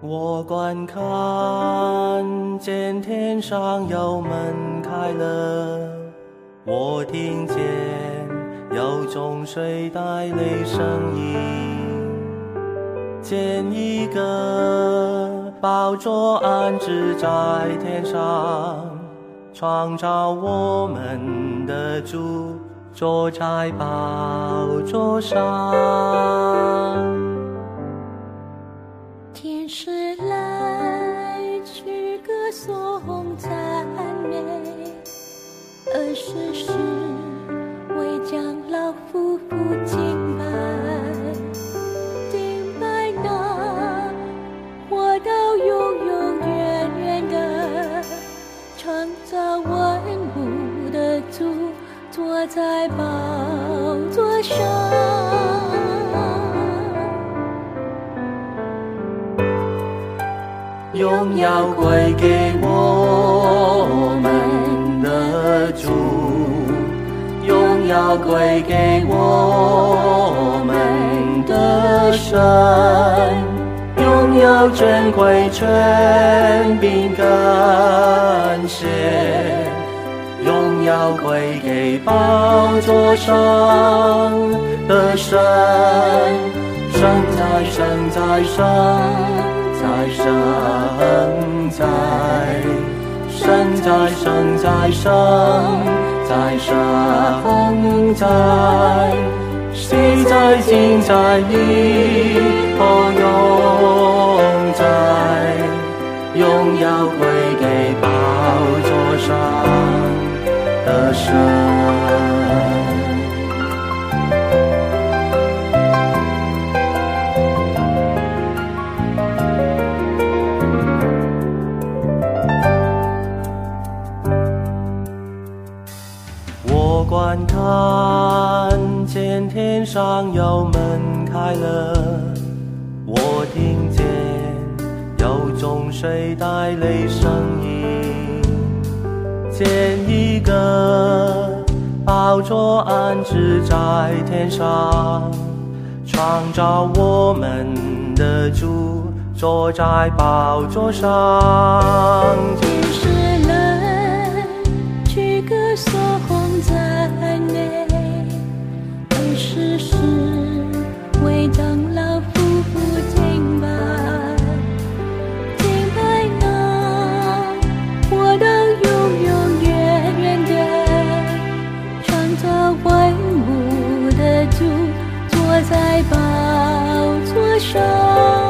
我观看见天上有门开了，我听见有众水带泪声音，见一个宝座安置在天上，创造我们的主坐在宝座上。 天使来去歌颂赞美，20世为将老夫妇敬拜，敬拜那活到永永远远的创造万物的主，坐在宝座上。 荣耀归给我们的主，荣耀归给我们的神，荣耀尊贵权柄感谢，荣耀归给宝座上的神，神在神在神在生在，神在生在生在生在，昔在今在以后永在，荣耀归给宝座上的神。我观看见天上有门开了，我听见有众水带泪声音，见一个宝座安置在天上，创造我们的主坐在宝座上。 天使来去歌颂赞美，20世为将老夫妇敬拜，敬拜那活到永永远远的创造万物的主，坐在宝座上。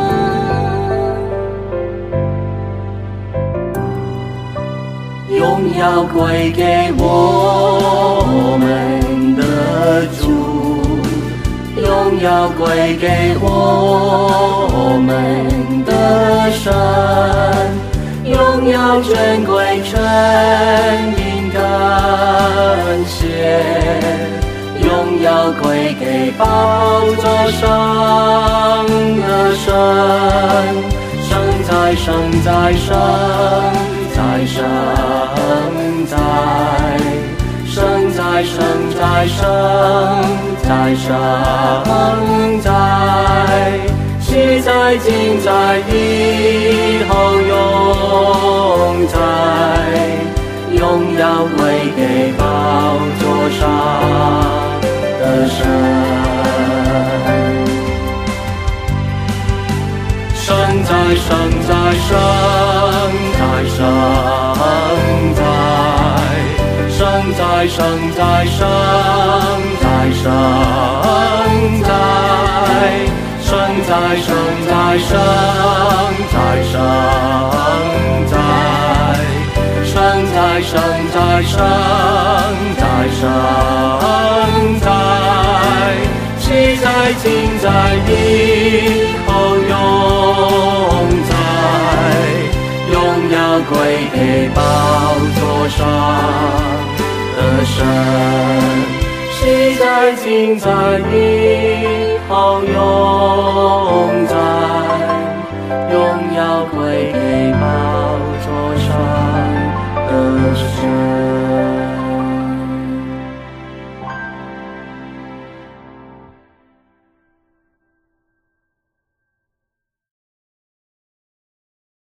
荣耀归给我们的主，荣耀归给我们的神，荣耀尊贵权柄感谢，荣耀归给宝座上的神，神在神在神在生在，神在生在生在生在，昔在今在以后永在，荣耀归给宝座上的神。神在生在生在生在，神在生在生在生在，神在生在生在生在，神在生在生在生在，昔在今在以后永在，荣耀归给宝座上的神，昔在今在以后永在，荣耀归给